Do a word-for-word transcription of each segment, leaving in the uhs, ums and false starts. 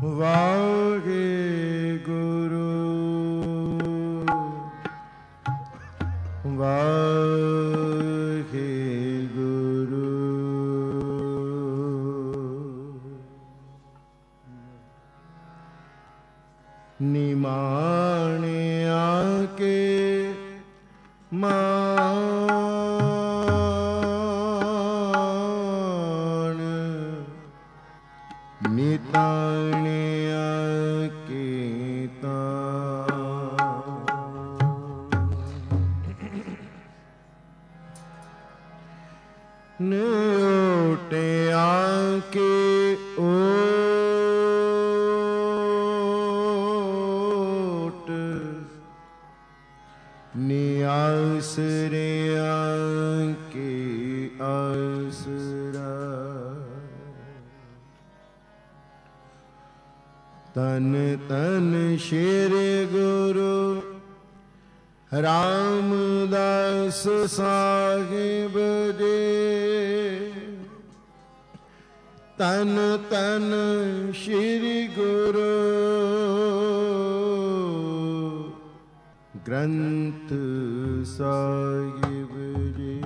ਵਾਹਿਗੁਰੂ ਵਾਹਿਗੁਰੂ ਨਿਮਾਣਿਆ ਕੇ ਮਾਣ ਨਿਤਾਣਿਆ ਕੀਤਾ ਨਿਉਟਿਆ ਕੇ ਓਟ ਨਿਆਸਰਿਆ ਕੇ ਆਸਰਾ ਤਨ ਤਨ ਸ਼੍ਰੀ ਗੁਰੂ ਰਾਮਦਾਸ ਸਾਹਿਬ ਜੀ ਤਨ ਤਨ ਸ਼੍ਰੀ ਗੁਰੂ ਗ੍ਰੰਥ ਸਾਹਿਬ ਜੀ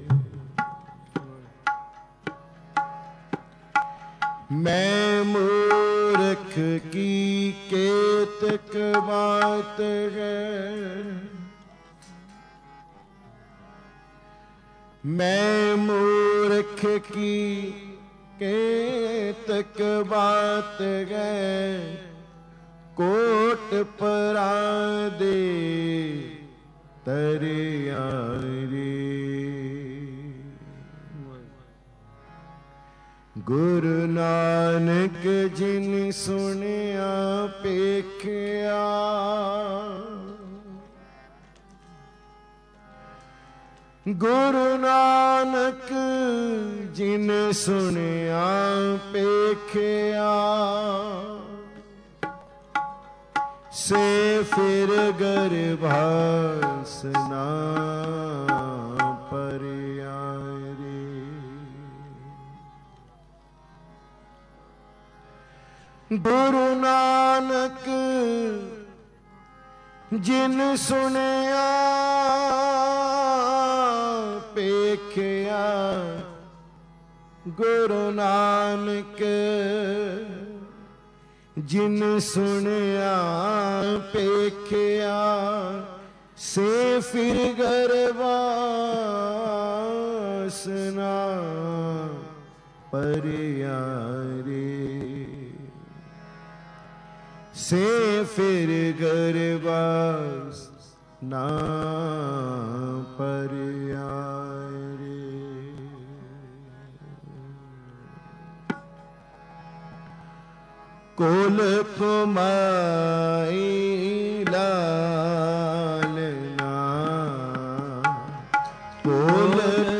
ਮੈਂ ਮੂਰਖ ਕੀ ਕੇਤਕ ਬਾਤ ਹੈ ਮੈਂ ਮੂਰਖ ਕੀ ਕੇਤਕ ਬਾਤ ਹੈ ਕੋਟ ਪਰਾਦੇ ਤਰਿਆ ਰੇ ਗੁਰੂ ਨਾਨਕ ਜਿਨ ਸੁਣਿਆ ਪੇਖਿਆ ਗੁਰੂ ਨਾਨਕ ਜਿਨ ਸੁਣਿਆ ਪੇਖਿਆ ਸੇ ਫਿਰ ਗਰਭਾਸ ਨਾ ਪਰਿਆ ਰੇ ਗੁਰੂ ਨਾਨਕ ਜਿਨ ਸੁਣਿਆ ਪੇਖਿਆ ਗੁਰੂ ਨਾਨਕ ਜਿਨ ਸੁਣਿਆ ਪੇਖਿਆ ਸੇ ਫਿਰ ਗਰਭਾਸ ਨਾ ਪਰਿਆ ਰੇ ਸੇ ਫਿਰ ਗਰਭਾਸ ਨਾ ਪਰਿਆ ਰੇ ਕੋਲ ਕਮਾਈ ਲਾਲਨਾ ਕੋਲ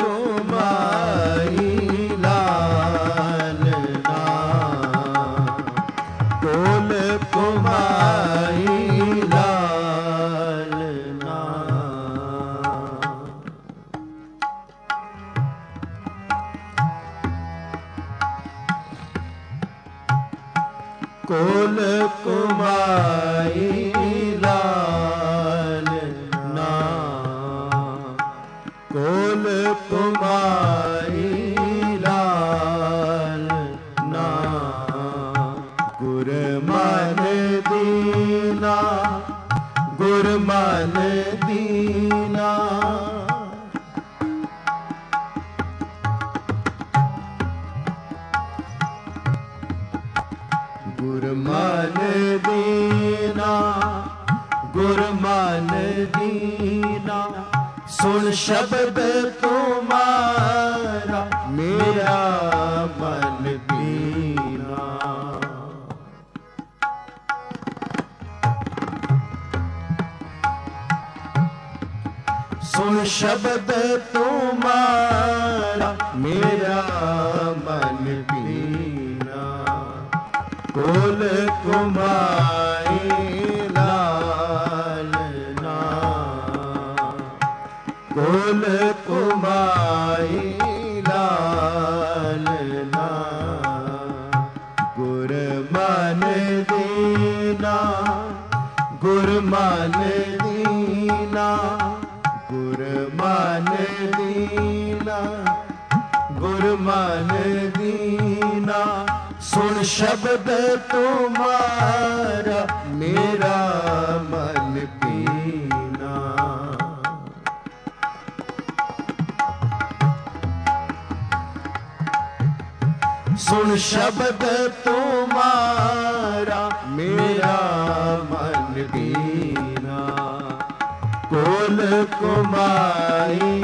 ਕਮਾਈ ਲਾਲਨਾ ਕੋਲ ਕਮਾਈ ਲਾਲਨਾ ਕੋਲ ਕੁਮਾਈ ਲਾਲਨਾ ਕੋਲ ਕੁਮਾਈ ਲਾਲਨਾ ਗੁਰ ਮਨ ਦੀਨਾ ਗੁਰ ਮਨ ਦੀਨਾ ਗੁਰ ਮਨ ਦੀਨਾ ਗੁਰ ਮਨ ਦੀਨਾ ਸੁਣ ਸ਼ਬਦ ਤੁਮਾਰਾ ਮੇਰਾ ਮਨ ਦੀਨਾ ਸੁਣ ਸ਼ਬਦ ਤੁਮਾਰਾ ਮੇਰਾ ਮਨ ਦੀਨਾ ਕੋਲ ਕੁਮਾਈ ਲਾਲਨਾ ਕੋਲ ਕੁਮਾਈ ਲਾਲਨਾ ਗੁਰ ਮਨ गुरमान दीना, गुरमान दीना, गुरमान दीना। सुन शब्द तुम्हारा मेरा मन पीना। सुन शब्द तुम्हारा मेरा मन दीना। कोल कुमाई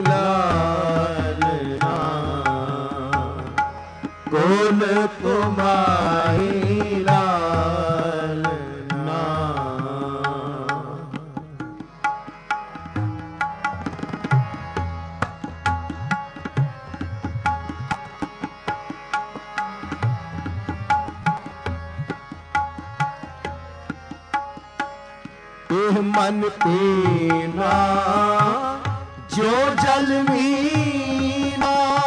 लालना, कोल कुमाई लालना। एह मन पीना जो जल मीना।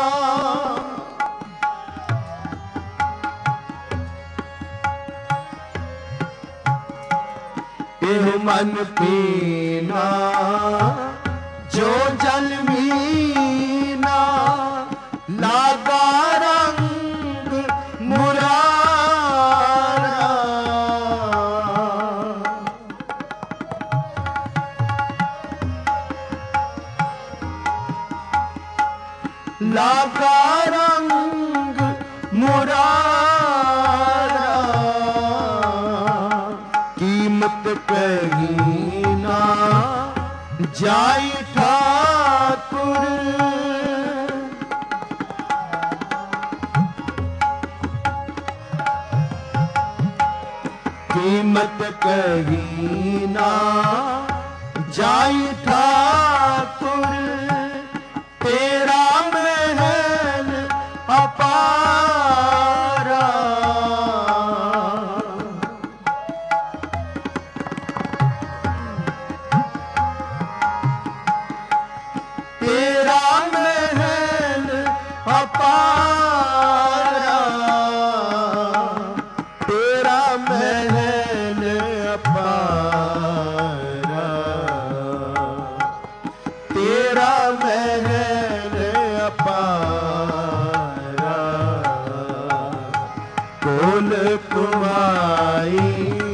एह मन पीना जो जल मीना। लागा रंग मुरारा, लागा रंग मुरारा। कीमत कहीं ना जाई ठाकुर। कीमत कहीं ना जाई ठाकुर। तेरा महल अपारा, तेरा महल अपारा। तेरा महल अपारा, तेरा महल अपारा। कोल कुमाई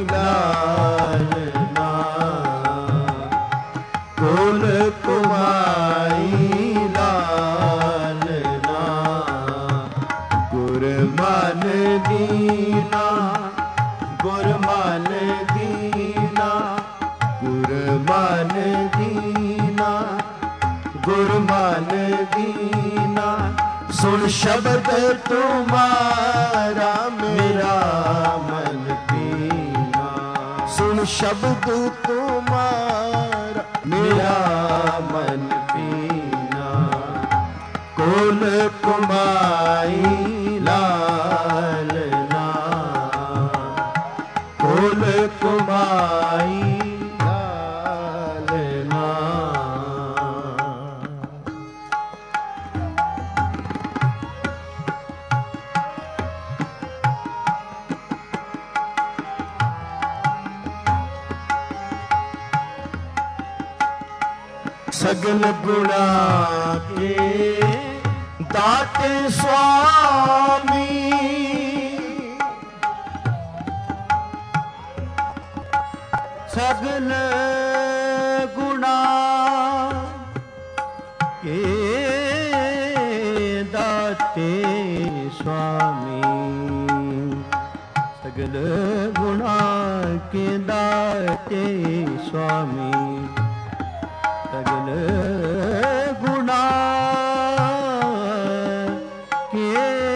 लालना, कोल कुमाई लालना। गुरमान दीना, गुरमान दीना, गुरमान दीना, गुरमान दीना। सुन शब्द तुम्हारा मेरा मन पीना। सुन शब्द तुम्हारा मेरा मन पीना। कोल कुमाई लालना, कोल कुमाई लालना। सगल गुणा के दाते स्वामी। सगल गुणा के दाते स्वामी। सगल गुणा के दाते स्वामी। सगल गुणा के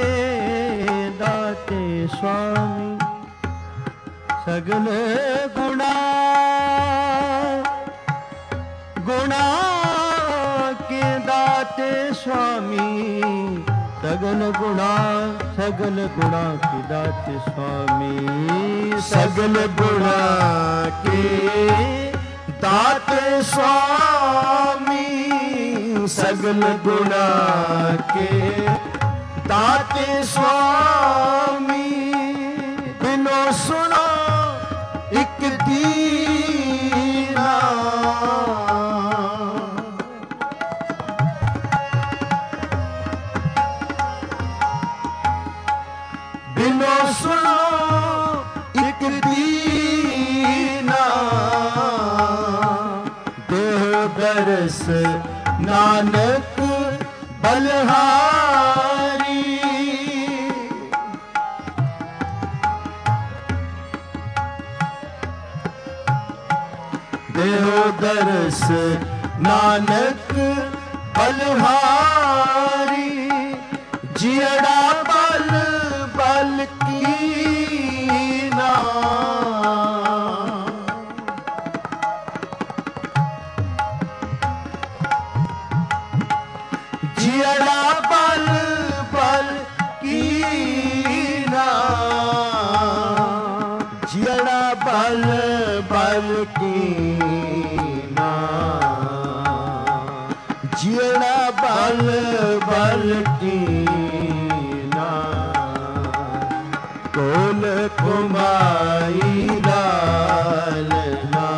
दाते स्वामी। सगल गुणा, गुणा के दाते स्वामी। सगल गुणा, सगल गुणा के दाते स्वामी। सगल गुणा के दाते स्वामी। सगल गुणा के दाते स्वामी। बिनो सुनो एक दी ਸੁਣੋ ਸੁਣੋ ਇੱਕ ਦੀਨਾ, ਦੇਹ ਦਰਸ ਨਾਨਕ ਬਲਹਾਰੀ। ਦੇਹ ਦਰਸ ਨਾਨਕ ਬਲਹਾਰੀ, ਜਿਹੜਾ ਬਲ ਬਲ ਕੀਨਾ, ਜਿਹੜਾ ਬਲ ਬਲ ਕੀਨਾ, ਜਿਹੜਾ ਬਲ ਬਲ ਕੀਨਾ, ਜਿਹੜਾ ਬਲ ਬਲ ਕੀਨਾ, ਕੋਲ ਕੁਮਾਈ ਲਾਲਨਾ,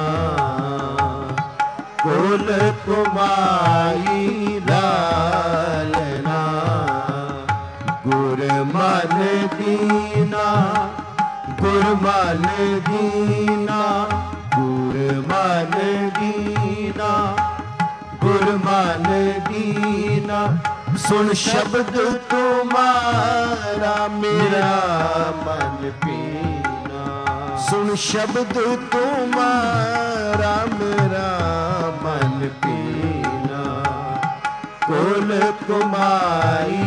ਕੋਲ ਕੁਮਾਈ ਲਾਲਨਾ, ਗੁਰ ਮਨ ਦੀਨਾ, ਗੁਰ ਮਨ ਦੀਨਾ, ਗੁਰ ਮਨ ਦੀਨਾ, ਗੁਰ ਮਨ ਦੀਨਾ, ਸੁਣ ਸ਼ਬਦ ਤੁਮਾਰਾ ਮੇਰਾ ਮਨ ਪੀਨਾ, ਸੁਣ ਸ਼ਬਦ ਤੁਮਾਰਾ ਮੇਰਾ ਮਨ ਪੀਨਾ, ਕੋਲ ਕੁਮਾਈ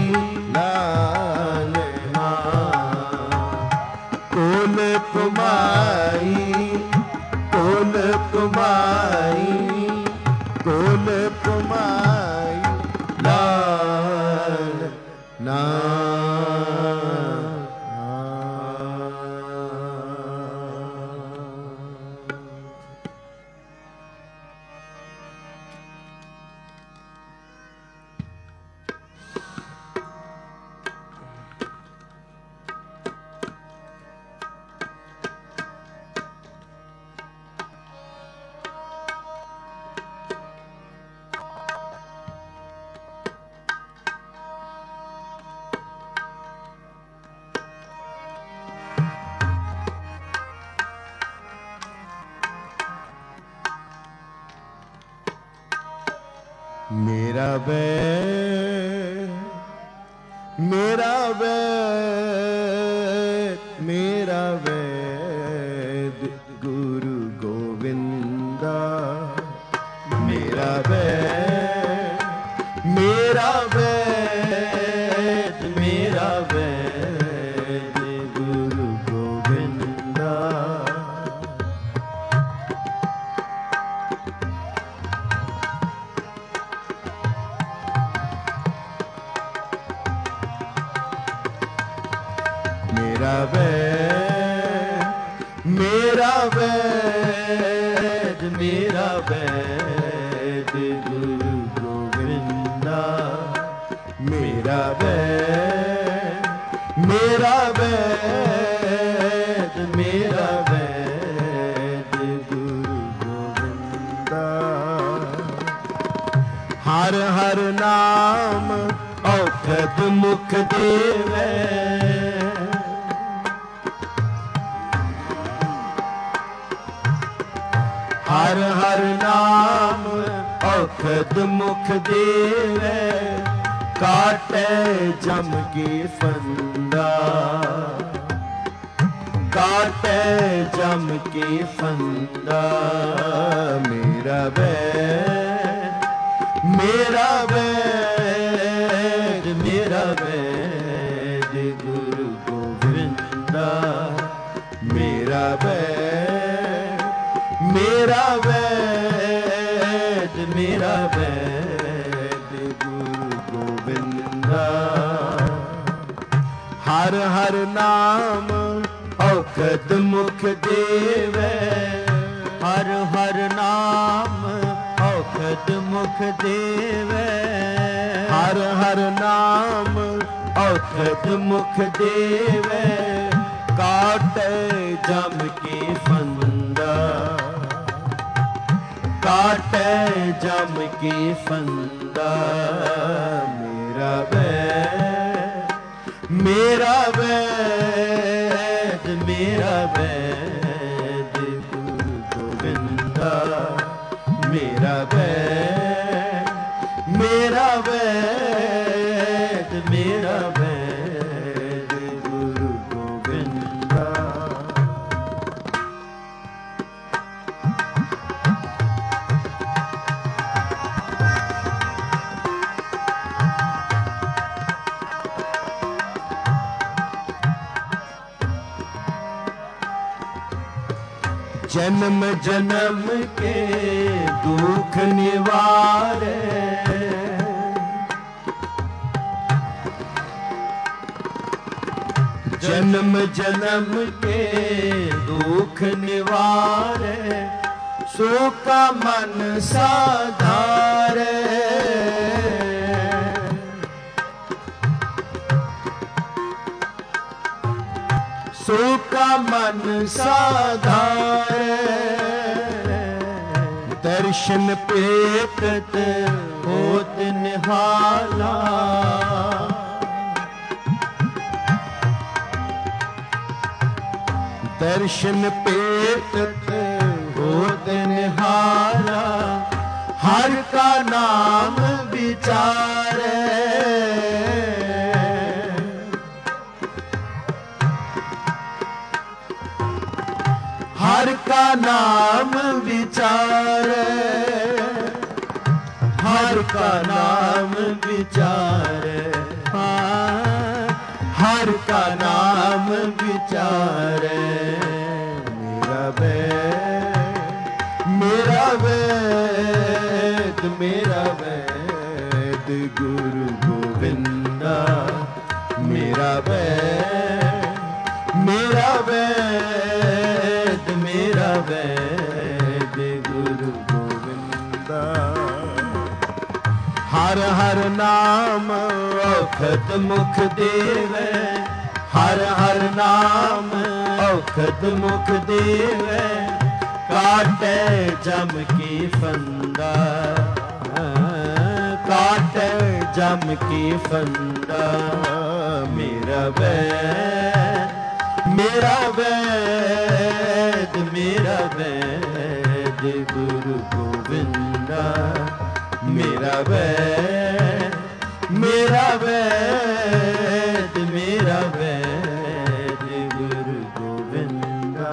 ਲਾਲਨਾ, ਕੋਲ ਕੁਮਾਈ, ਕੋਲ ਕੁਮਾਈ, ਕੋਲ ਕੁਮਾਈ ਲਾਲਨਾ। मेरा वैद, मेरा वैद, मेरा वैद गुरु गोविंदा, मेरा वैद, मेरा वैद, मेरा वैद गुरु गोविंदा, मेरा वैद, मेरा वैद, मेरा वैद गुरु गोविंदा, मेरा वैद, मेरा वैद, मेरा वैद गुरु गोविंदा, हर हर नाम औखद मुख देवै, हर हर नाम औखद मुख देवै, काटे जम के फंदा, काटे जम के फंदा, मेरा वैद, मेरा वैद, मेरा वैद गुरु गोविंदा, मेरा वैद, मेरा वैद, मेरा वैद गुरु गोविंदा, हर हर नाम औखद मुख देवै, हर हर नाम औखद मुख देवै, हर हर नाम औखद मुख देवै, काटे जम के फंदा, काटे जम के फंदा, मेरा वैद, मेरा वैद, मेरा वैद गुरु गोविंदा मेरा वैद मेरा वैद मेरा वैद गुरु गोविंदा। जन्म जन्म के दुख निवारे जन्म जन्म के दुख निवारे सूखा मन साधारे सूखा मन साधारे दर्शन पेटत होत निहाला दर्शन पेटत होत निहाला हर का नाम विचारे हर का नाम विचारे हर का नाम विचारे हाँ हर का नाम विचारे मेरा वैद मेरा वैद मेरा वैद गुरु गोविंदा मेरा वैद मेरा वैद मेरा वैद गुरु गोविंदा। हर हर नाम औखद मुख देवे हर हर नाम औखद मुख देवे काटे जम की फंदा काटे जम की फंदा मेरा वैद मेरा वैद मेरा वैद गुरु गोविंदा मेरा वैद मेरा वैद मेरा वैद गुरु गोविंदा।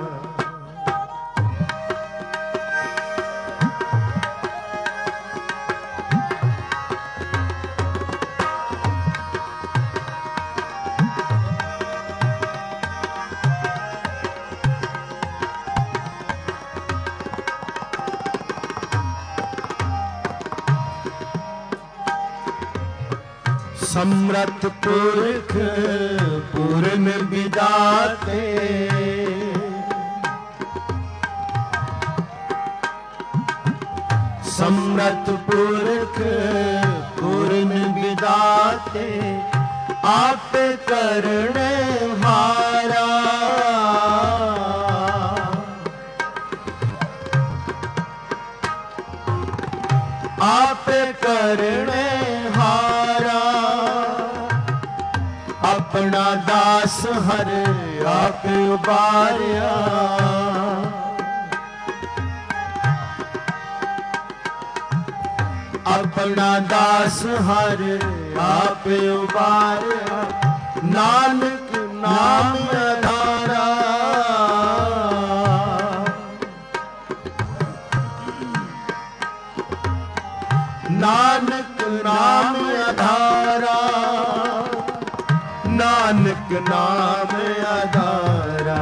समर्थ पुरख पूर्ण विदाते समर्थ पुरख पूर्ण विदाते आप करने हारा आप करने हारा अपना दास हर आप उबारिया अपना दास हर आप उबारिया नानक नाम आधारा नानक नाम आधारा नानक नाम आधारा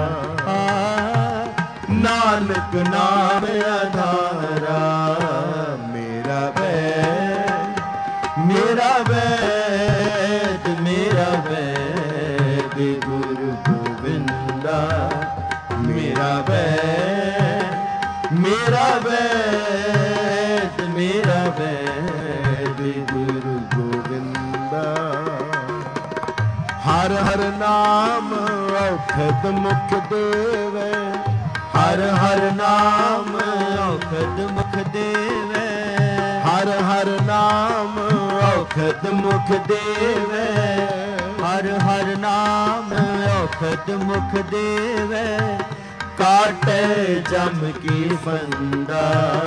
नानक नाम आधारा मेरा वैद मेरा वैद मेरा वैद गुरु गोविंदा मेरा वैद मेरा वैद मेरा वैद गुरु गोविंदा। हर हर नाम औखद मुख देवे हर हर नाम औखद मुख देवे हर हर नाम औखद मुख देवे हर हर नाम औखद मुख देवै, काटे जम की फंदा,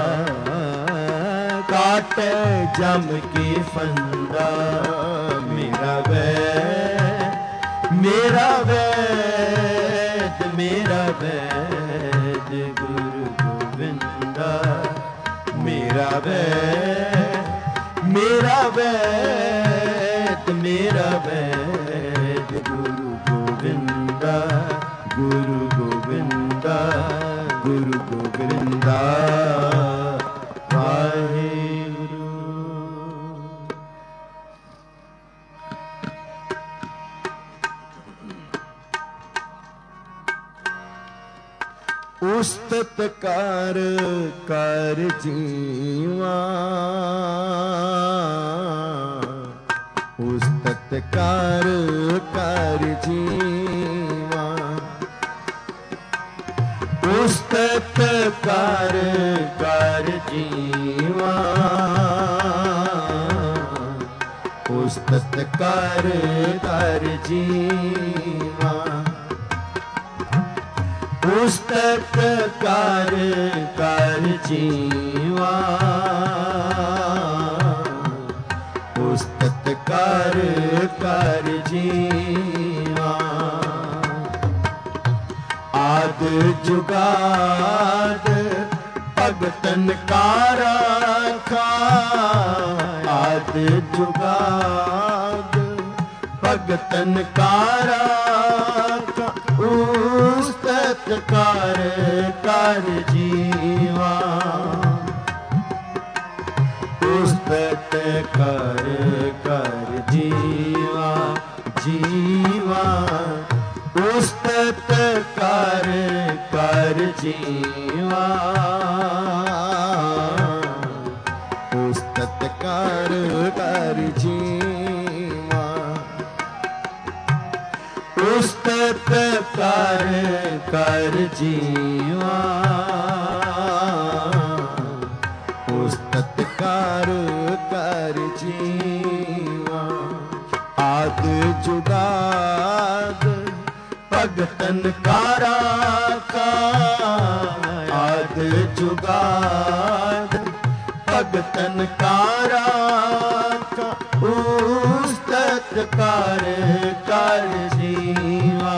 काटे जम की फंदा। मेरा वैद मेरा वैद मेरा वैद गुरु गोविंदा। मेरा वैद मेरा वैद मेरा वैद गुरु गोविंदा, गुरु गोविंदा, गुरु गोविंदा। वाहेगुरु। उस्तत कर कर जीवा, उस्तत कर कर जीवा, उस्तत कर कर जीवा, उस्तत कर कर जीवा, उस्तत कर कर जीवा, उस्तत कर कर जीवा। आद जुगाद भगतन का राखा, आद जुगाद भगतन का राखा। उस्तत कर कर जीवा, उस्तत कर कर जीवा, जीवा, उस्तत कर कर जीवा, उस्तत कर कर जीवा, उस्तत कर कर जीवा, उस्तत कर कर जीवा। आद जुगाद भगतन का राखा, आद जुगाद भगतन का राखा। उस्तत कर कर जीवा,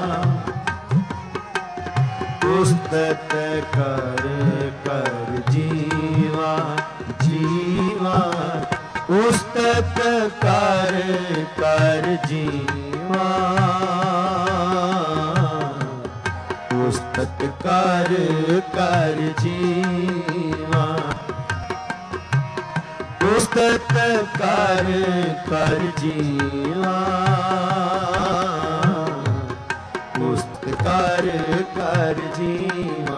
उस्तत कर कर जीवा, जीवा, उस्तत कर कर जीवा, उस्तत कर कर जीवा, उस्तत कर कर जीवा, उस्तत कर कर जीवा।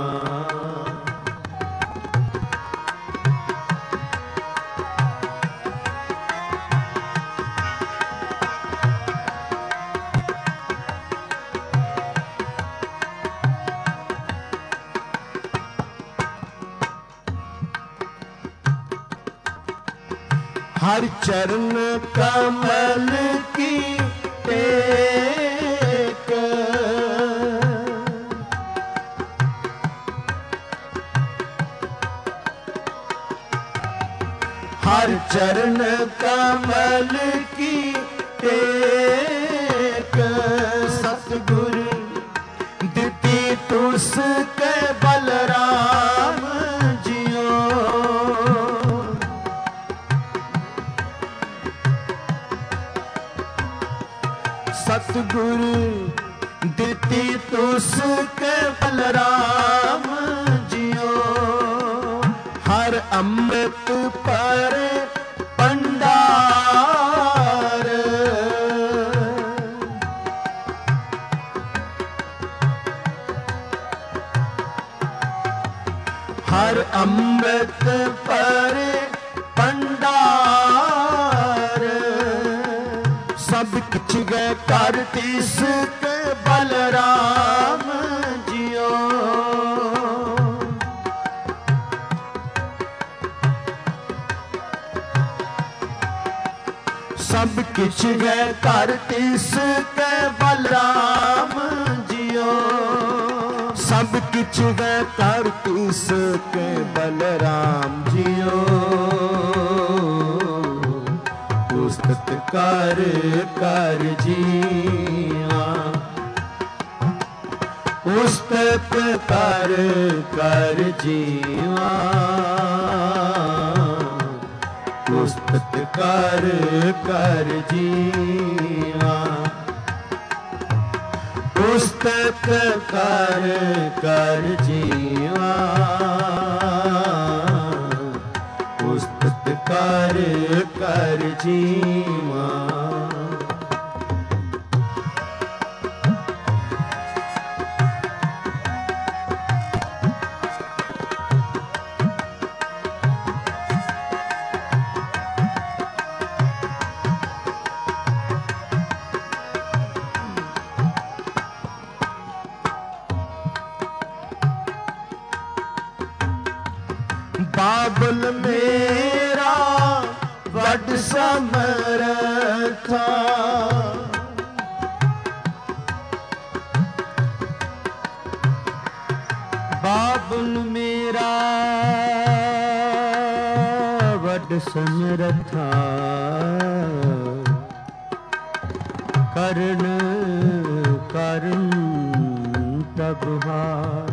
हर चरण कमल की टेक, हर चरण कमल की टेक। सतगुर दिती तुसके बलराम जियो, सतगुरु दिती तुसके बलराम जियो। हर अमृत पर भंडार, हर अमृत पर भंडार। सब किछ गए कर तिसके बलराम जियो। सब किछ गए कर तिसके बलराम सब किछ है कर तीस के बलराम जियो उस्तत कर कर जीवा उस्तत कर कर जीवा उस्तत कर कर जीवा उस्तत कर कर जीवा उस्तत कर कर जीवा बाबुल मेरा वड समरथा बाबुल मेरा वड समरथा करण करण तबहार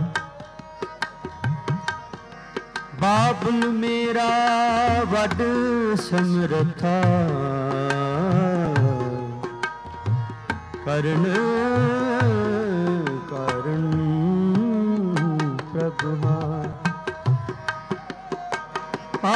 बाबुल मेरा वड समरथा करण करण प्रभुहार आ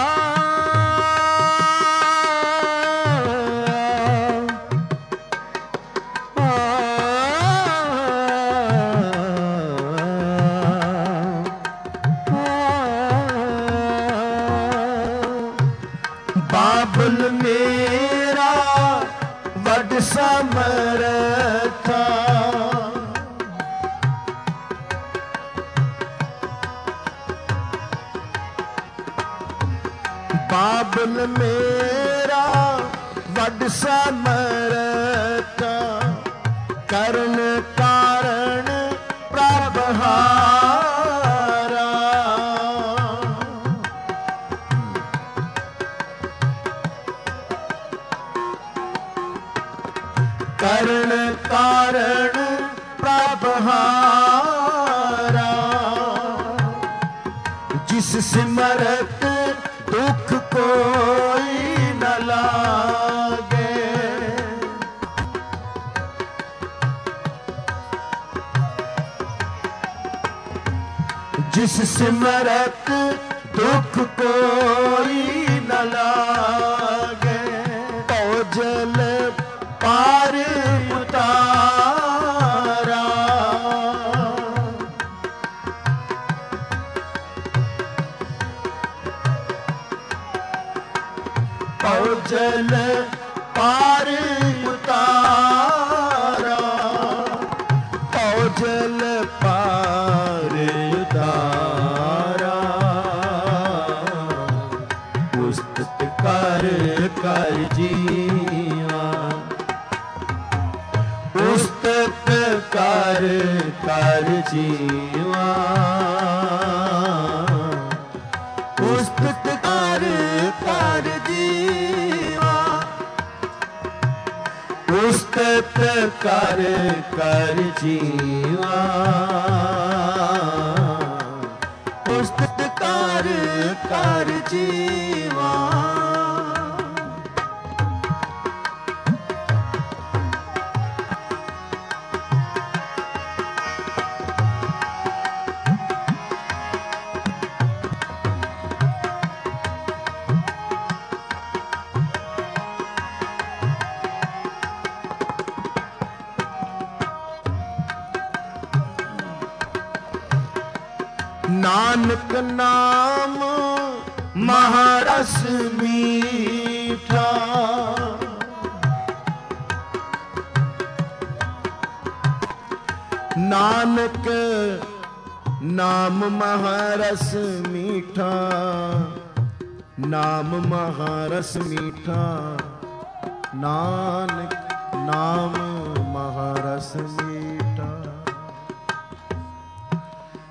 बाबुल मेरा वड समरथा बाबुल मेरा वड समरथा करण कारण प्रभहारा करण कारण प्रभहारा जिस सिमरत दुख कोई न लागे जिस सिमरत दुख कोई न लागे तो जल पार उतारा तो जल पार उतारा तो जल पार उतारा उस्तत कर कर जीवा उस्तत कर कर जीवा उस्तत कर कर जीवा उस्तत कर कर जीवा उस्तत कर कर जीवा नानक नाम महारस मीठा नानक नाम महारस मीठा नाम महारस मीठा नानक नाम महारस मीठा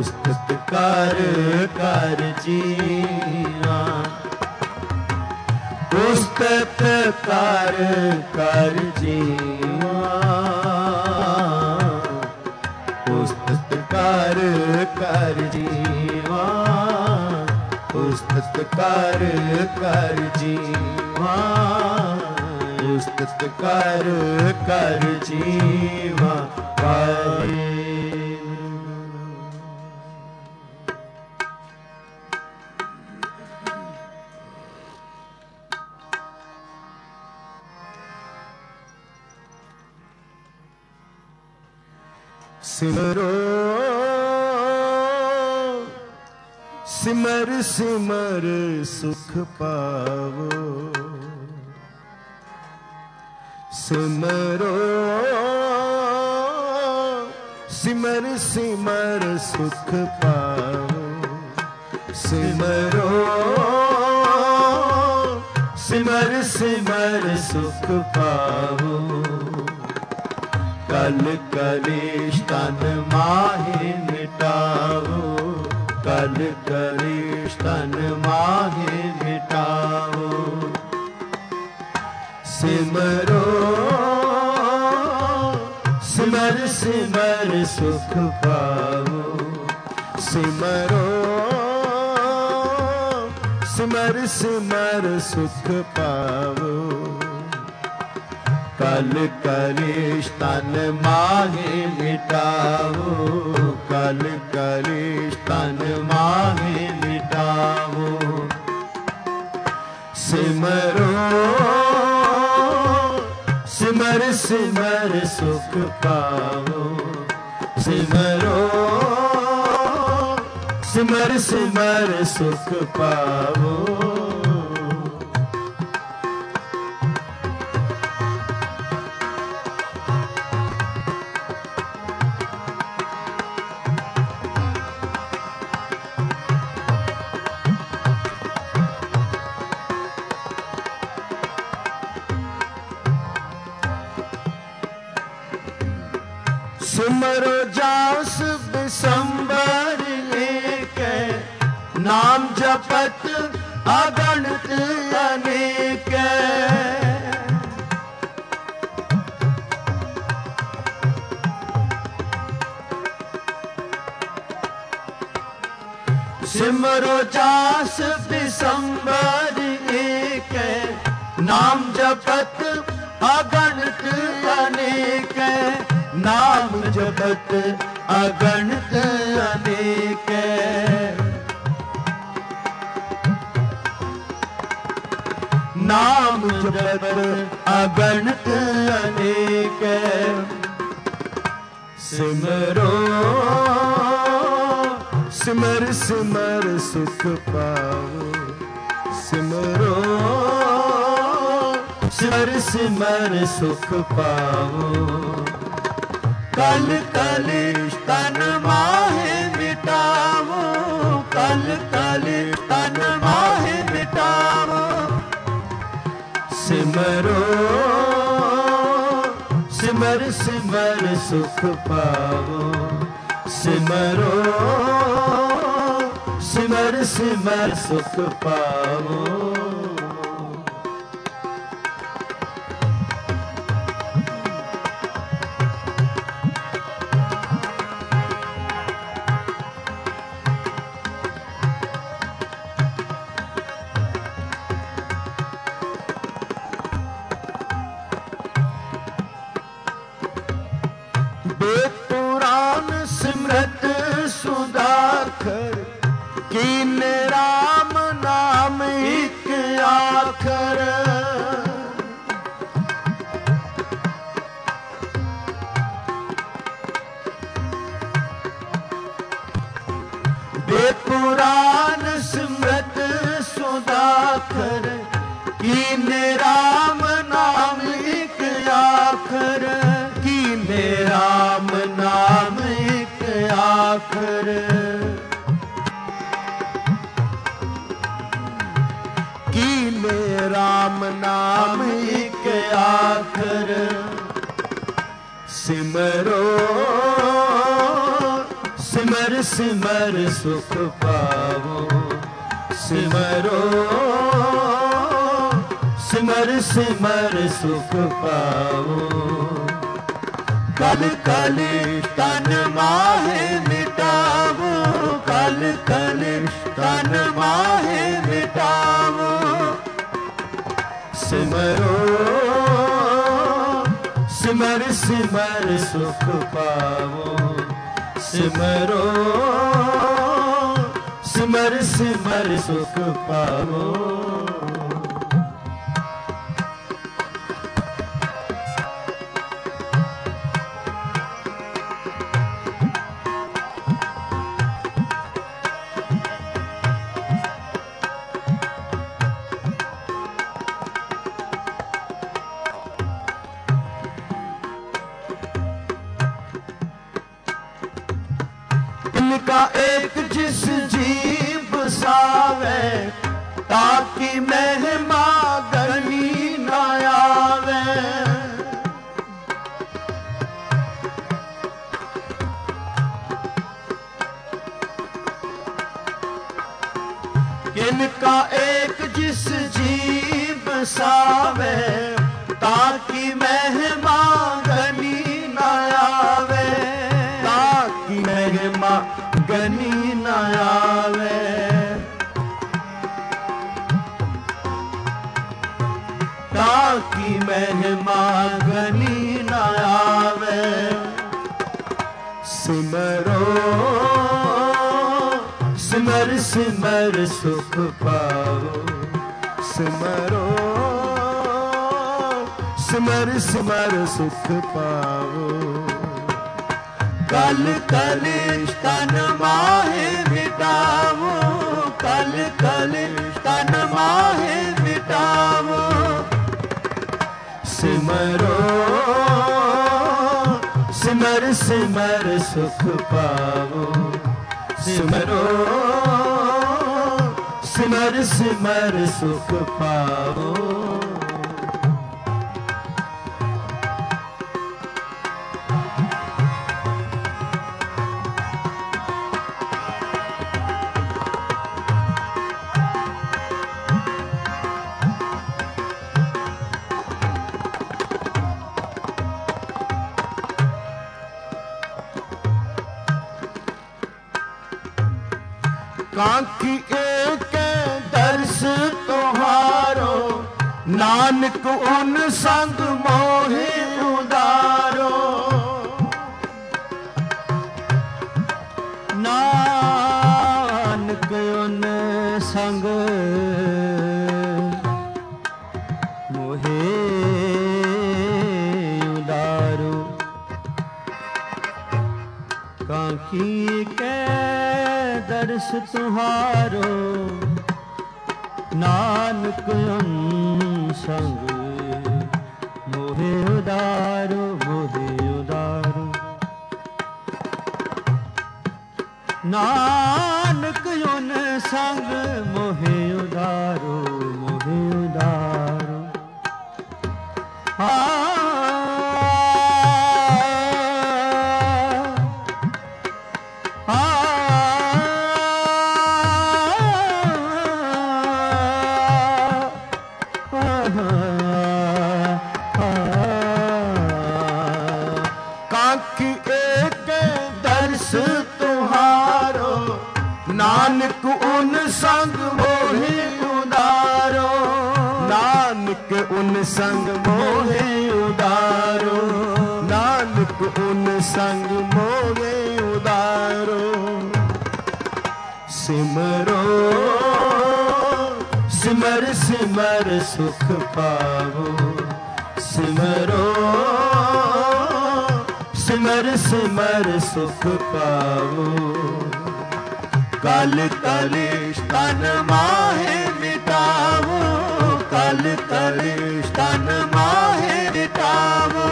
उस्तत कर कर जीवा, उस्तत कर कर जीवा, उस्तत कर कर जीवा, उस्तत कर कर जीवा, उस्तत कर कर जीवा। सिमरो सिमर सिमर सुख पावो, सिमरो सिमर सिमर सुख पावो, सिमरो सिमर सिमर सुख पावो। कल कलेश तन माहे मिटावो, कल कलेश तन माहे मिटावो। सिमरो सिमर सिमर सुख पावो, सिमरो सिमर सिमर सुख पावो। कल कलेश तन माहे मिटावो, कल कलेश तन माहे मिटावो। सिमरो सिमर सिमर सुख पावो, सिमरो सिमर सिमर सुख पावो। सिमरो जास बिसंबर एक, नाम जपत अगणित अनेक। सिमरो जास बिसंबर एक, नाम जपत अगणित अनेक। नाम जपत अगणित अनेक। नाम जपत अगणित अनेक। सिमरो सिमर सिमर सुख पाओ, सिमरो सिमर सिमर सुख पाओ। कल कलेश तन माहे मिटावो, कल कलेश तन माहे मिटावो। सिमरो सिमर सिमर सुख पावो, सिमरो सिमर सिमर सुख पावो। वेद पुराण सिमरत सुधाकर, कीन राम नाम एक आखर। वेद पुराण सिमरत सुधाकर, कीन राम नाम एक आखर। कीन राम नाम एक आखर। कीने राम नाम एक आखर। सिमरो सिमर सिमर सुख पावो, सिमरो सिमर सिमर सुख पावो। कल कल तन माहे मिटावो, कल कल तन माहे मिटावो। सिमरो सिमर सिमर सुख पावो, सिमरो सिमर सिमर सुख पावो। इनका एक जिस जीव सावे, ताकि महिमा गनी न आवे। इनका एक जिस जीव सावे, ताकि महिमा गनी न आवे, ताकि महिमा गनी न आवे। ताकि महिमा गनी न आवे। सिमरो सिमर सिमर सुख पाओ, सिमरो सिमर सिमर सुख पाओ। कल कल तन माहे मिटावो, कल कल तन माहे मिटावो। सिमरो सिमर सिमर सुख पावो, सिमरो सिमर सिमर सुख पावो। कांखी एक दर्श तुम्हारो, नानक उन संग मोहे उदारो। नानक उन संग मोहे उदारो। कांखी के दर्श तुम्हारो, नानक संग मोहे उदारो, मोहे उदारो। नानक उन संग मोहे उदारो, मोहे उदारो। हाँ कांखी एक दर्श तुम्हारो, नानक उन संग मोहे उदारो। नानक उन संग मोहे उदारो, नानक उन संग मोहे उदारो। सिमरो सिमर सिमर सुख पावो, सिमरो सिमर सिमर सुख पावो। कल कल तन माहे मिटावो, कल कल तन माहे मिटावो।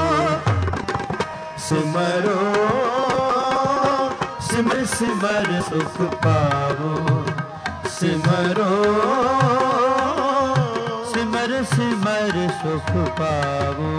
सिमरो सिमर सिमर सुख पावो, सिमरो सिमर सिमर सुख पावो।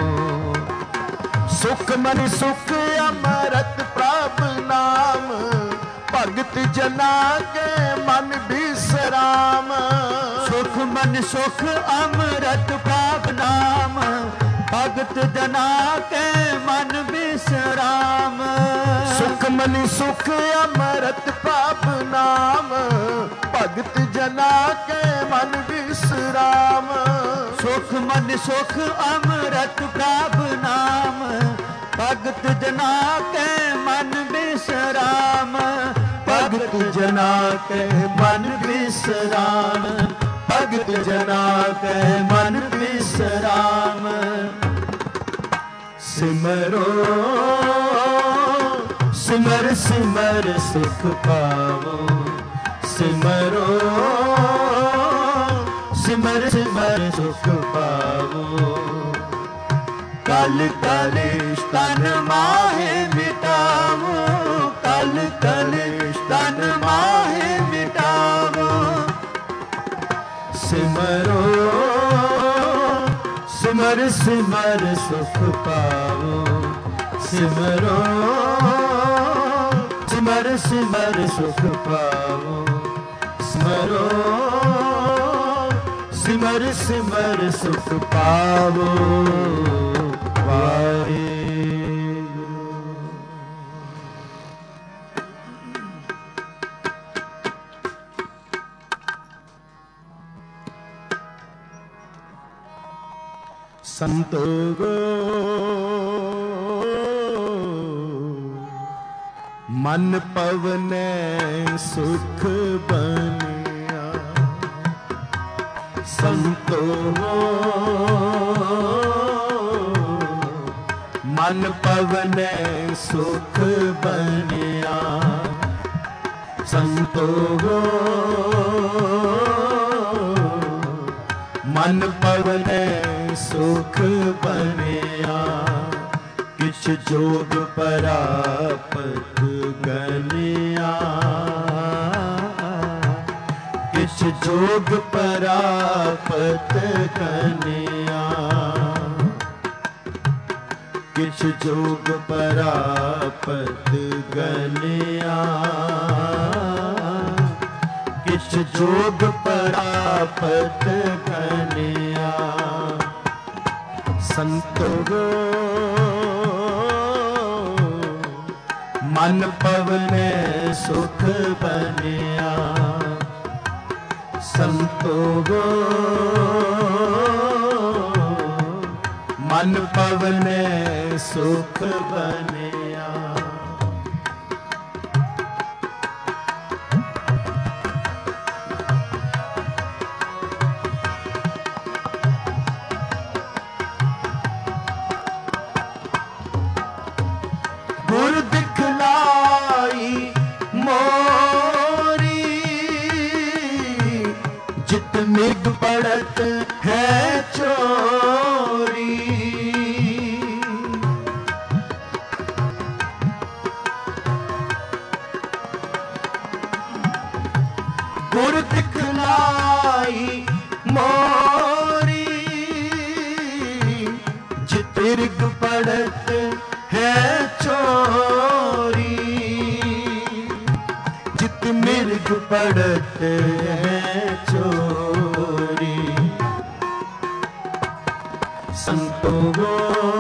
सुख मन सुख अमरत प्रभ नाम, भगत जना के मन विश्राम। सुख मन सुख अमृत पाप नाम, भगत जना के मन विश्राम। सुख मन सुख अमृत पाप नाम, भगत जना के मन विश्राम। सुख मन सुख अमृत पाप नाम, भगत जना के मन विश्राम। भगत जना के मन विश्राम, भगत जना के मन विश्राम। सिमरो सिमर सिमर सुख पावो, सिमरो सिमर सिमर सुख पावो। कल कलेश तन माहे मिटावो, कल कलेश तन माहे मिटावो। सिमरो सिमर सिमर सुख पावो, सिमरो सिमर सिमर सुख पावो। सिमरो सिमर सिमर सुख पावो। संतोगो मन पवने सुख बनिया। संतोगो मन पवने सुख बनिया। संतोगो मन पवने सुख बनिया। किछ जोग परापत गनिया, किछ जोग परापत गनिया। किछ जोग परापत गनिया, किछ जोग परापत गनिया। संतोगो मन पवने सुख बनिया। संतोगो मन पवने सुख बनिया। गुर दिखलाई मोरी, जित मृग पड़त है चोरी। गुर दिखलाई मोरी, जित मृग पड़त है चोरी। जित मृग पड़त है चोरी। संतोगो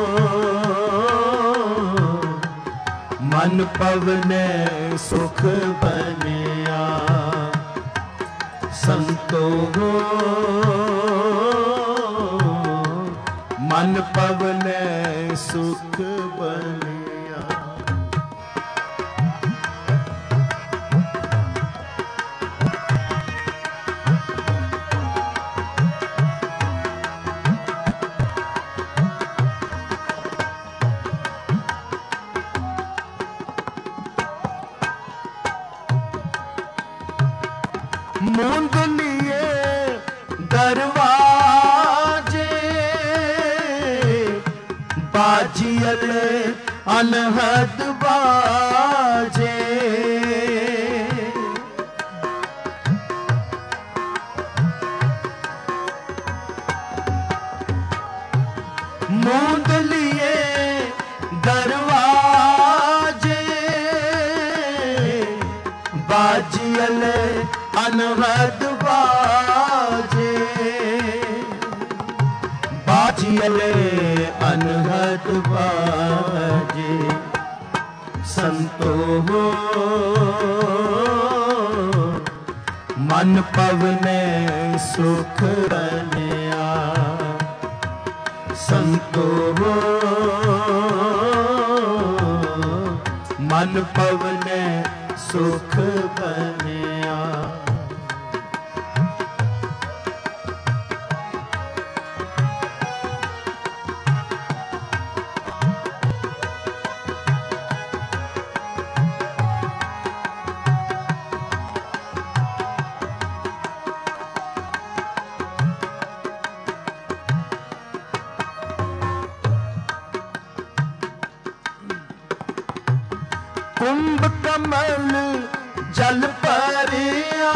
मन पवने सुख बनिया। संतोगो मन पवने सुख बनिया। मूंद लिए दरवाजे, बाजियल अनहद बाजे। मूंद लिए दरवाजे, बाजियले अनहद बाजे, बाजियले अनहद बाजे। संतो हो मन पवने सुख बनिया, संतो हो मन पवने सुख बनिया। कुंभ कमल जल परिया,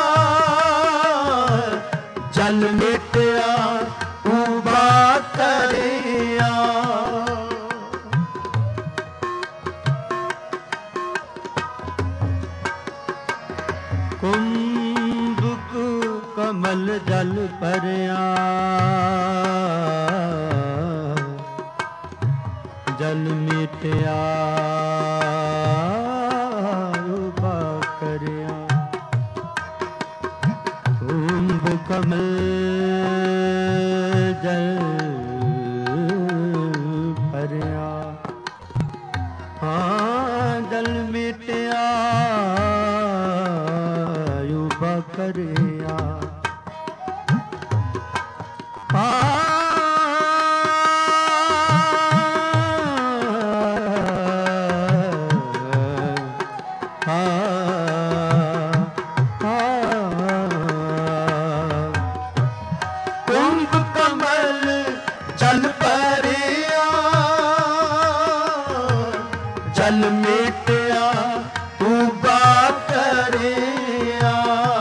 जल मिटया उबा करिया। कुंभ कमल जल परिया, जल मिटया कमल जल परिया, हाँ जल मिटया युवा करिया। हाँ जल मिटया उबा करिया,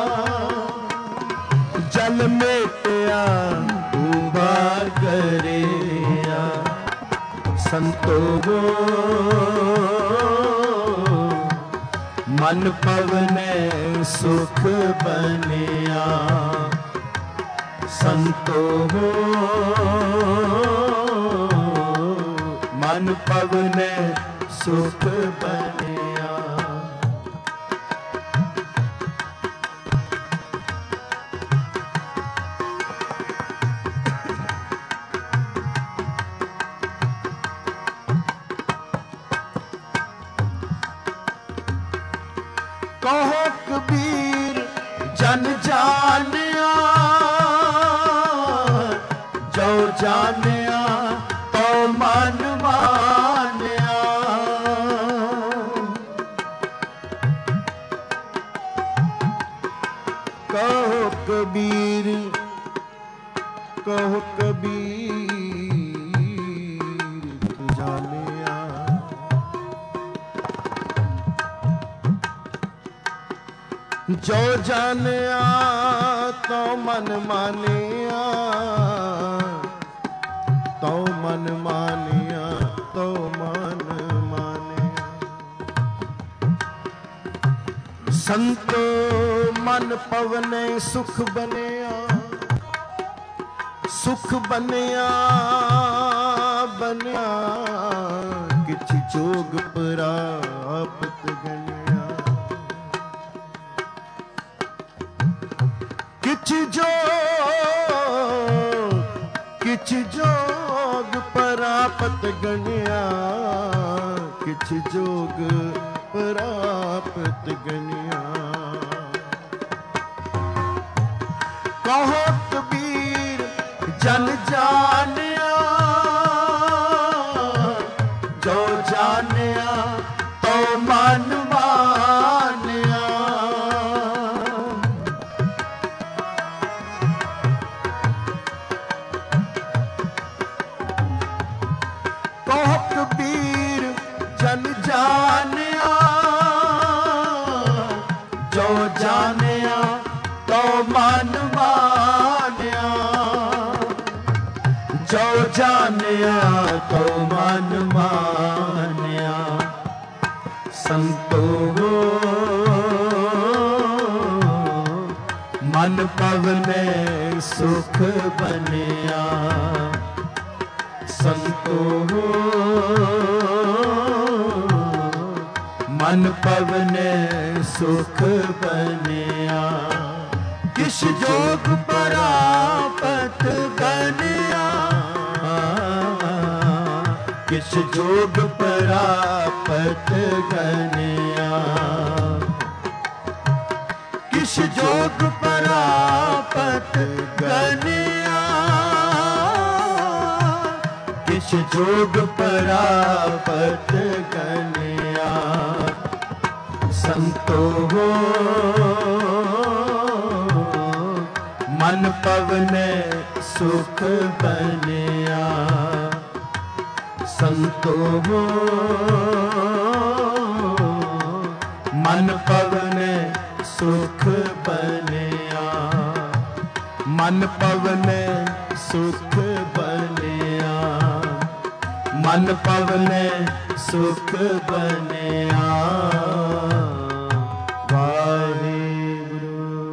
जल मिटया उबा करिया। संतो हो मन पवने सुख बनिया, संतो हो मन पवने सुख बनिया। कहो कबीर जन जानिया, जो जानिया तो मन मानिया। कहो कबीर कहो कबीर तू जानिया, जो जानिया तो मन मानिया, तो मन मानिया तो मन मानिया। संतो मन पवने सुख बनिया, सुख बनिया बनिया किछ जोग प्राप्त गनिया। किछ जो किछ जोग प्राप्त गनिया, किछ जोग प्राप्त गनिया। कहो कबीर जन जानिया, जो जानिया तो मन मानिया। कहो कबीर जन जानिया, जो जानिया तो मन मानिया। जो जानिया तो मन मानिया। संतो हो मन पवने सुख बनिया संतो मन पवने सुख बनिया किस जोग परापत बनिया किस जोग परापत बनिया किस जोग परापत बनिया किस जोग परापत बनिया संतो हो मन पवने सुख बनिया संतो हो मन पवने सुख बनिया मन पवने सुख बनिया मन पवने सुख बनिया वाहिगुरु।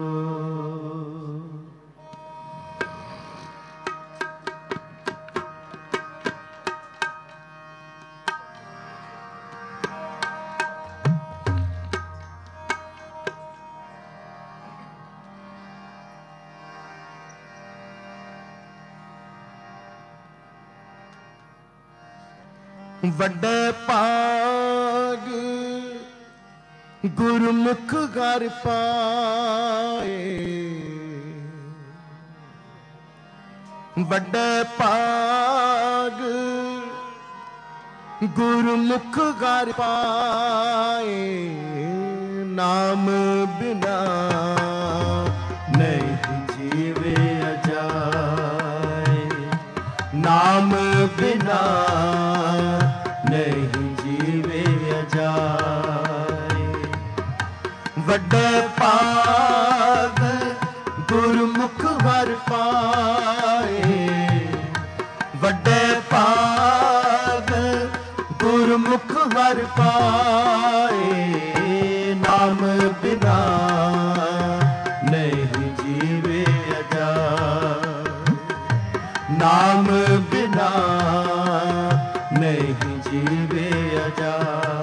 वड्डे भाग गुरमुख घर पाए वड्डे भाग गुरमुख घर पाए नाम बिना नहीं जीवे जाए नाम बिना नहीं जीवे जाए वड्डे भाग गुरमुख वर पाए वड्डे भाग गुरमुख वर पाए नाम बिना नहीं जीवे जाए नाम बिना नहीं जीवे जाए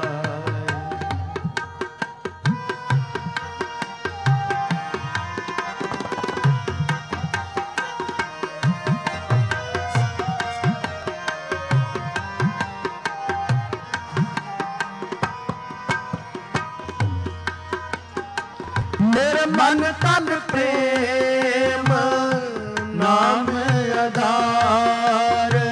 मेरे मन तन प्रेम नाम आधार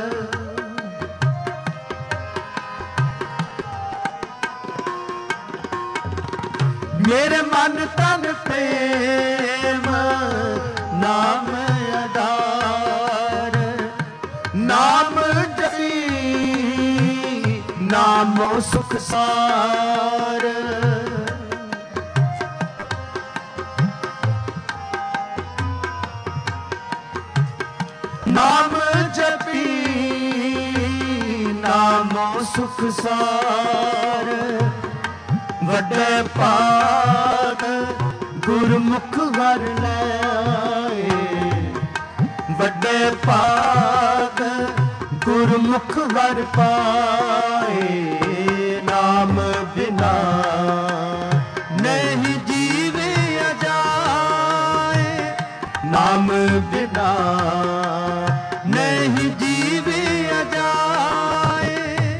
मेरे मन तन प्रेम नाम आधार नाम जपी नामो सुख सार नाम जपी नामो सुख सार वड्डे भाग गुरमुख वर लाए वड्डे भाग गुरमुख वर पाए नाम बिना नहीं जीवे जाए नाम बिना नहीं जीवे जाए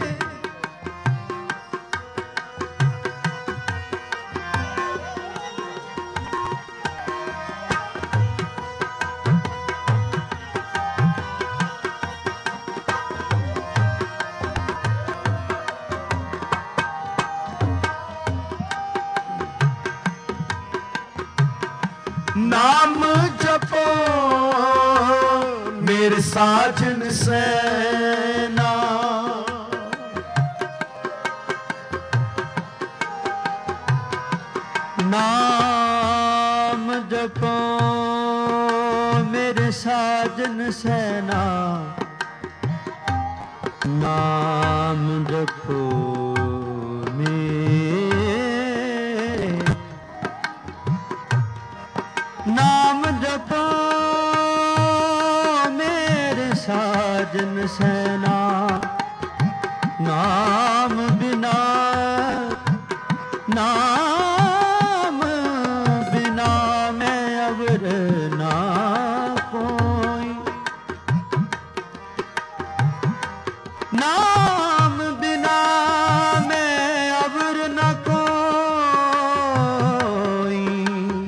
नाम जपो मेरे साजन सेना नाम जपो मेरे साजन सेना नाम जपो मेरे नाम ਸਾਜਨ ਸੈਨਾ ਨਾਮ ਬਿਨਾ ਨਾਮ ਬਿਨਾ ਮੈਂ ਅਵਰ ਨਾ ਕੋਈ ਨਾਮ ਬਿਨਾ ਮੈਂ ਅਵਰ ਨਾ ਕੋਈ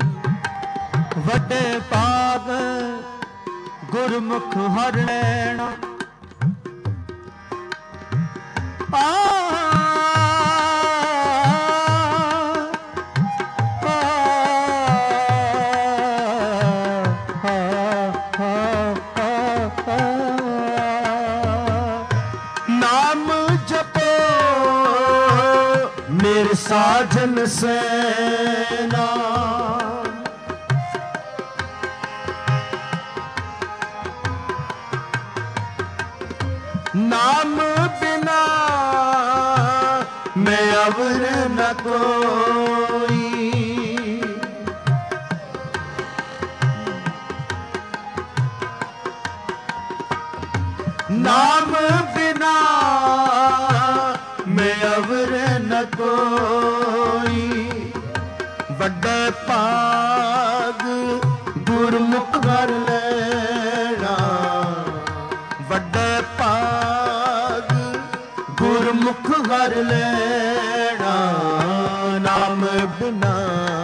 ਵੱਡੇ ਪਾਗ ਗੁਰਮੁਖ ਹਰ ਲੈਣਾ ਆ ਨਾਮ ਜਪੋ ਮੇਰੇ ਸਾਜਨ ਸੈਨਾ ਨਾਮ ਬਿਨਾ ਮੈਂ ਅਵਰ ਨ ਕੋਈ ਨਾਮ ਬਿਨਾ ਮੈਂ ਅਵਰ ਨ ਕੋਈ ਵੱਡੇ ਭਾਗ ਗੁਰਮੁਖ ਹਰ ਲੈਣਾ ਵੱਡੇ ਭਾਗ ਗੁਰਮੁਖ ਹਰ ਲੈਣਾ ਨਾਮ ਬਿਨਾ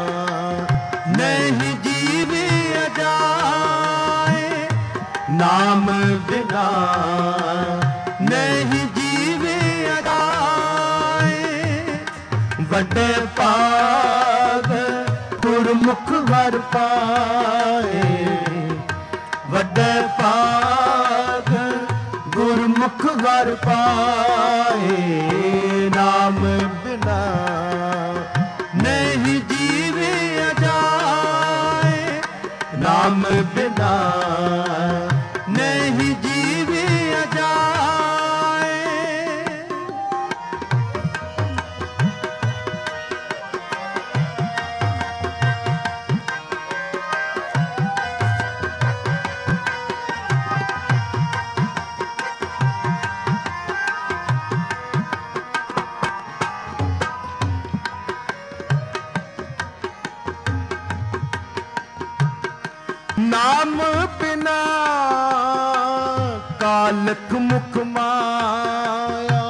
ਨਹੀਂ ਜੀਵਿਆ ਜਾਏ ਨਾਮ ਬਿਨਾ ਨਹੀਂ ਜੀਵਿਆ ਜਾਏ ਵੱਡੇ ਭਾਗ ਗੁਰਮੁਖ ਹਰ ਪਾਏ ਵੱਡੇ ਭਾਗ ਗੁਰਮੁਖ ਹਰ ਪਾਏ ਨਾਮ ਬਿਨਾ ਨਹੀਂ ਜੀਵਿਆ ਜਾਏ ਨਾਮ ਬਿਨਾ ਨਹੀਂ ਜੀਵਿਆ ਜਾਏ ਨਾਮ ਬਿਨਾ ਕਾਲਕ ਮੁਖ ਮਾਇਆ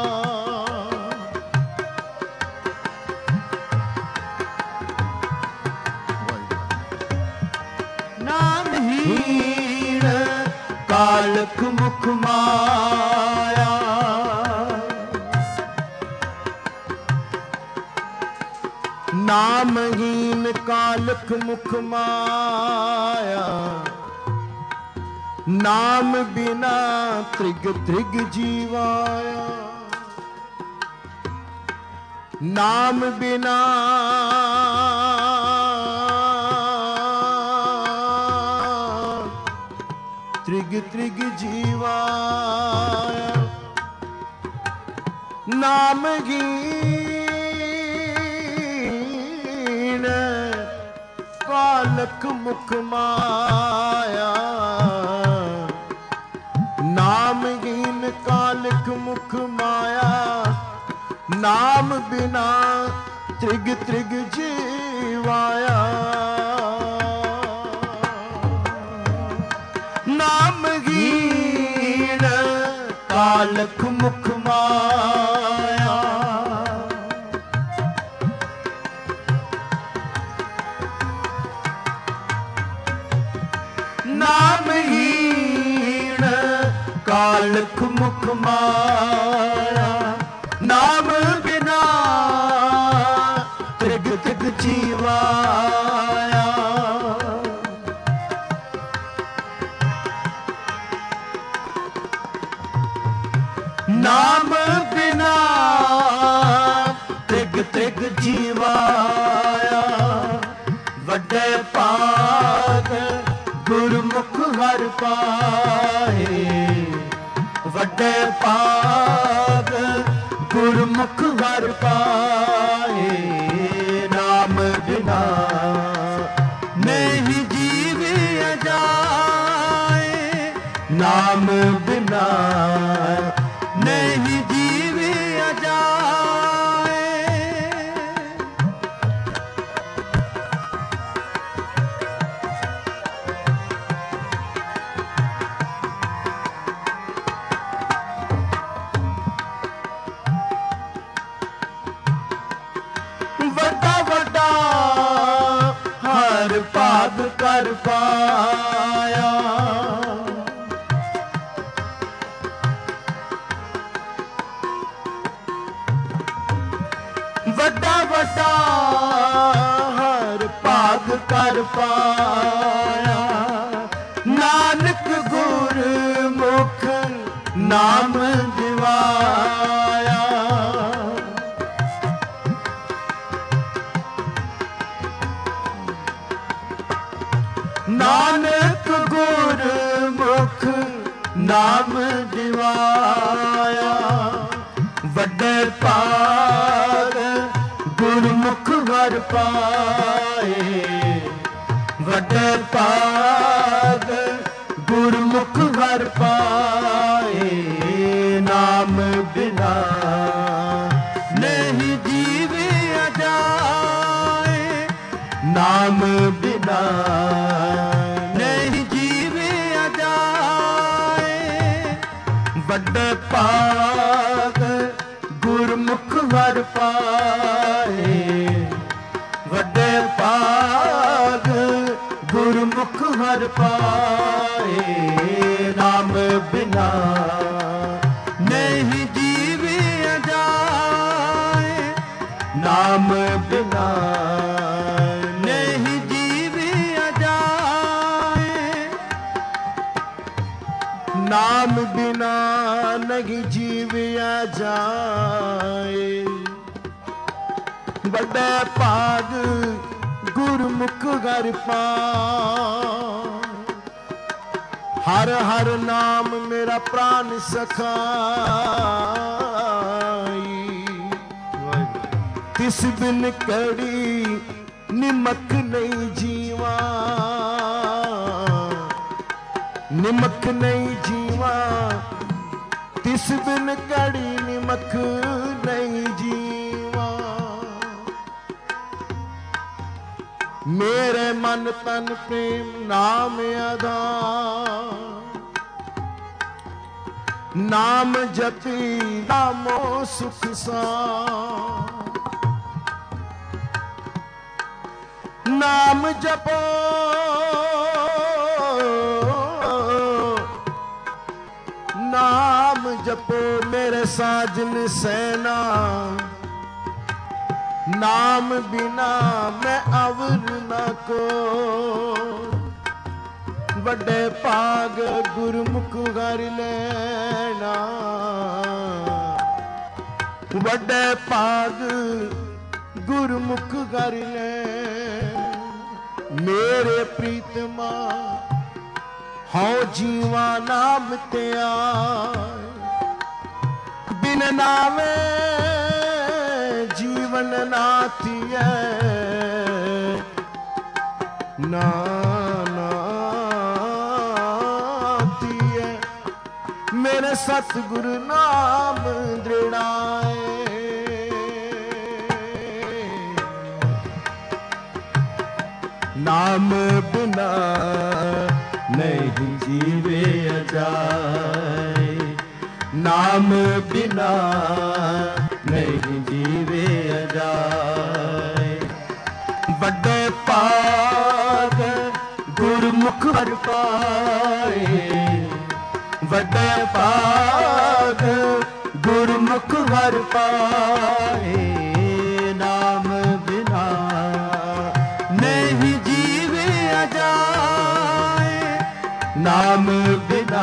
ਨਾਮ ਹੀਣ ਕਾਲਕ ਮੁਖ ਮਾਇਆ ਨਾਮਹੀਨ ਕਾਲਕ ਮੁਖ ਮਾਇਆ ਨਾਮ ਬਿਨਾ ਤ੍ਰਿਗ ਤ੍ਰਿਗ ਜੀਵਾਇਆ ਨਾਮ ਬਿਨਾ ਤ੍ਰਿਗ ਤ੍ਰਿਗ ਜੀਵਾਇਆ ਨਾਮਹੀਨ ਕਾਲਕ ਮੁਖ ਮਾਇਆ ਨਾਮਹੀਨ ਕਾਲਕ ਮੁਖ ਮਾਇਆ ਨਾਮ ਬਿਨਾ ਤ੍ਰਿਗ ਤ੍ਰਿਗ ਜੀਵਾਇਆ ਨਾਮਹੀਨ ਕਾਲਕ ਮੁਖ ਮਾਇਆ ਨਾਮਹੀਨ ਕਾਲਕ ਮੁਖ ਮਾਇਆ ਨਾਮ ਬਿਨਾ ਤ੍ਰਿਗ ਤ੍ਰਿਗ ਜੀਵਾਇਆ ਨਾਮ ਬਿਨਾ ਤ੍ਰਿਗ ਤ੍ਰਿਗ ਜੀਵਾਇਆ ਵੱਡੇ ਭਾਗ ਗੁਰਮੁਖ ਹਰ ਪਾਏ ਵੱਡੇ ਭਾਗ ਗੁਰਮੁਖ ਹਰ ਪਾਏ ਨਾਮ ਬਿਨਾ ਨਹੀਂ ਜੀਵਿਆ ਜਾਏ ਨਾਮ नाम बिना नहीं जीविया जाए। वड्डा वड्डा हर भाग कर पाया। वड्डा वड्डा हर भाग कर पाया। नानक गुरमुख नाम दिवाया। नानक गुरमुख नाम दिवाया। वड्डे भाग गुरमुख हर पाए। वड्डे भाग गुरमुख हर पाए। नाम बिना नहीं जीविया जाए। नाम बिना नहीं जीविया जाए। वड्डे भाग गुरमुख हर पाए। वड्डे भाग गुरमुख हर पाए। नाम बिना नहीं जीविया जाए। नाम बिना नहीं जीविया जाए। नाम बिना नहीं जीविया जाए। वड्डे भाग गुरमुख हर पाए। हर हर नाम मेरा प्राण सखाई। तिस बिन कड़ी निमक नहीं जीवा। निमक नहीं जीवा। तिस बिन कड़ी निमक नहीं जीवा। मेरे मन तन प्रेम नाम आधार। नाम जपी नामो सुख सा। नाम जपो नाम जपो मेरे साजन सैना। नाम बिना मैं अवर न को। वड्डे भाग गुरमुख हर लेना। वड्डे भाग गुरमुख हर ले। मेरे प्रीतमा हौ जीवा नाम त्या। बिन नामे जीवन नाथिए। ना नाथिए। मेरे सतगुरु नाम दृढ़ाए। नाम बिना नहीं जीवे जाए। नाम बिना नहीं जीवे जाए। वड्डे भाग गुरमुख हर पाए। वड्डे भाग गुरमुख हर पाए। नाम बिना नहीं जीविया जाए। नाम बिना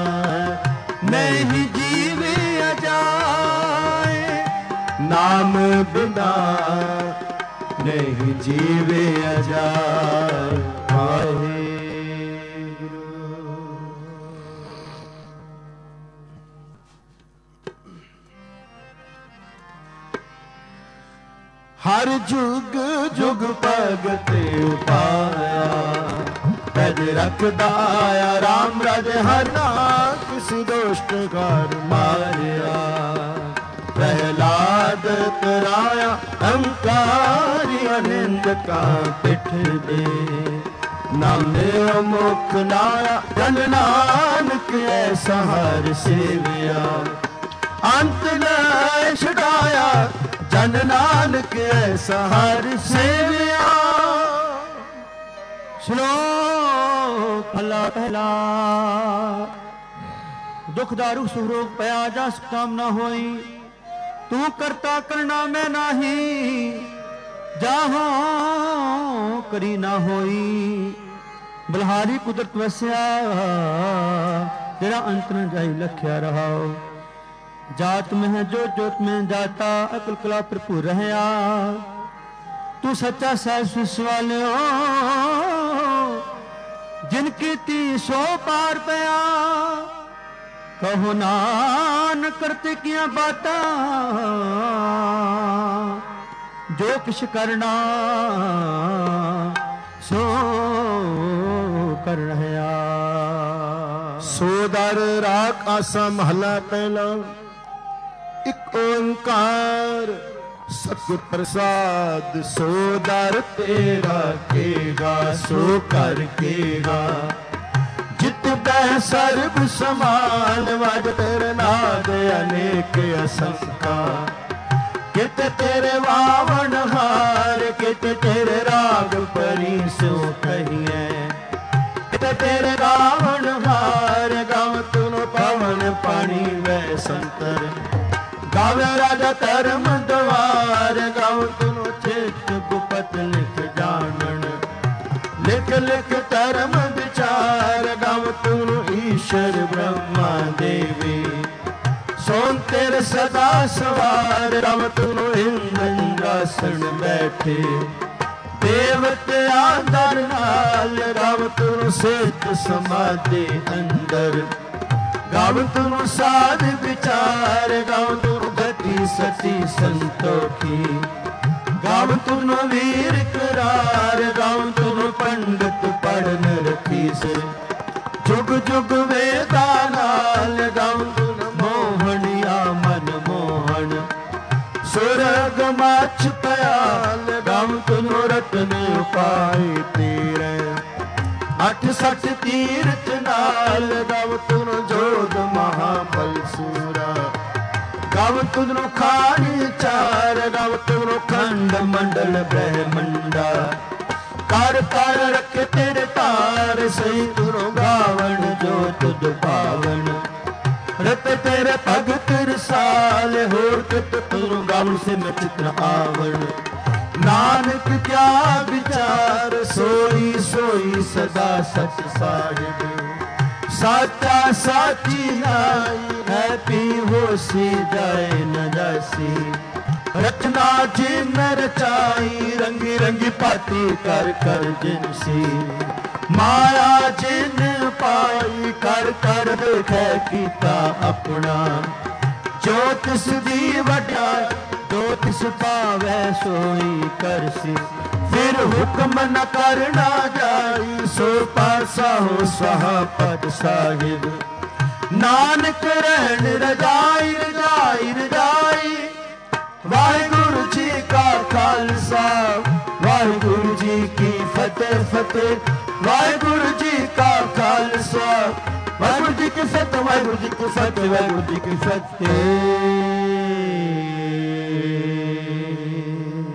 नहीं जीविया जाए। नाम बिना नहीं जीवे जाए। वाहेगुरु। हर जुग जुग भगत पाया। पैज रखदा आया राम राज हर ना किसी दोस्त घर मारिया प्रहलाद कराया अहंकारी अनिंद का पिठ दे नामे मुख लाया जन नानक ऐसा हर सेविया अंत न छुड़ाया जन नानक ऐसा हर सेविया। श्लोक पहला पहला दुख दारू सुरोग पया जा काम न होई तू करता करना मैं नाही जाहो करी ना होई बलहारी कुदरत वस्या तेरा अंत न जाई लख्या रहाओ जात में है जो जोत में जाता अकल कला भरपूर रहया तू सच्चा सैस विश्वालियो जिनकी ती सो पार पया कहो नान करते किया बाता जो किश करना सो कर रहा। सो दर राख आसा महला पहला एक ओंकार सतगुर प्रसाद सो दर तेरा केगा सो कर केगा जित बह सर्ब समान वज तेरे नाद अनेक असंख्या कित तेरे वावन हार कित तेरे राग परी सो कहिए कित तेरे रावण हार गाव तुनो पवन पानी वै संतर गावे राजा धर्म द्वार गाव तुनो चित गुपत लिख जानन लिख लिख धर्म विचार गाव तुनो ईश्वर ब्रह्मा देवी सोन तेरे सदा सवार राम तुनो इंद्रासन बैठे देवते आदर नाल राम तुनो सिद्ध समाधि अंदर गाव तुनो साध विचार गाव तुनो गति सती संतोखी गाव तुनो वीर करार गाव तुनो पंडित पढ़न रखी से जुग जुग वेदा नाल गाव तुनो मोहनिया मन मोहन सुरग माछ पयाल गाव तुनो रतन उपाय तेरे अठ सठ तीर्थ नाल गाव तुनो जोध महाबल सूरा गाव तुनो खानी चार गाव तुनो खंड मंडल ब्रह्मंडा कर कर रखे तेरे तार सही तुनो गावन जो तुझ पावन रत तेरे भगत रसाल होर कित तुनो गावन से मैं चित्र आवण नानक क्या विचार सोई सोई सदा सच साहिब साचा साची नाई है पी होसी जाए न जासी रचना जिन रचाई रंगी रंगी पाती कर कर जिनसी माया जिन पाई कर कर देखे कीता अपना जो तिस दी वड्याई जो तिस पावै सोई करसी फिर हुक्म न करना जाई सो पासा हो सहा पद साहिब नानक रहन रजाई रजाई रजाई वाहिगुरु जी का खालसा वाहिगुरु जी की फतेह फतेह वाहिगुरु जी का खालसा वाहिगुरु जी की फतेह वाहिगुरु जी की फतेह वाहिगुरु जी की फतेह।